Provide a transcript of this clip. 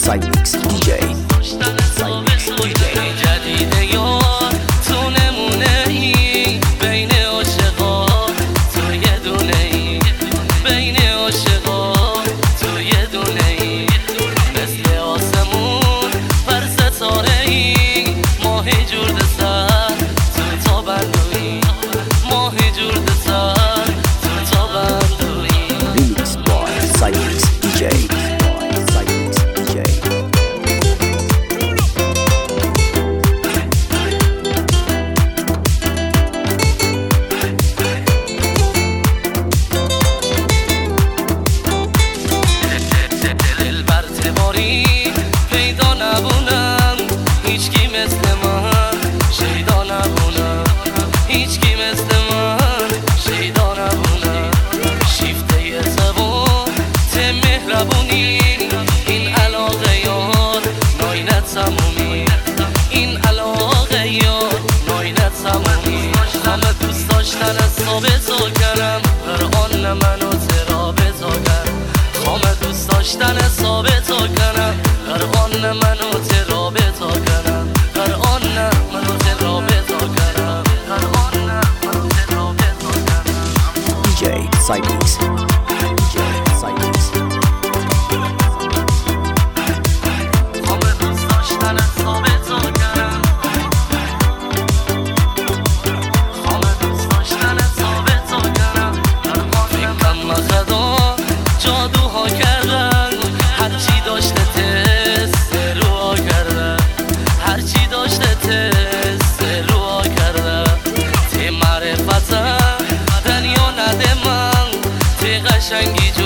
Cymix DJ Cymix DJ جدیده یار تو نمونه ای بین عاشقا تو یه دونه ای بین عاشقا تو یه دونه ای مثل آسمون بر ستاره ای ماهی جورد سر تو تا بندوی ماهی جورد سر تو تا بندوی Remix by Cymix DJ Cymix DJ دل بر تباری پیدا نبونم هیچکی مثل من شیدا نبونم هیچکی مثل من شیدا نبونم شیفته زبون ته مهربونی این علاقه یار ناینت سمومی این علاقه یار ناینت سمومی همه دوست داشتن ثابت و کنم قرآن منو ترابط و کنم همه دوست داشتن ثابت و کنم قرآن منو ترابط و کنم قرآن منو ترابط و کنم قرآن منو ترابط و کنم DJ Cymix DJ Cymix همه دوست داشتن ثابت و کنم همه دوست داشتن ثابت و کنم فکرم مخدا جادوها کردن هرچی داشته تست روها کردن هرچی داشته تست روها کردن تی معرفتم دنیا نده من تی قشنگی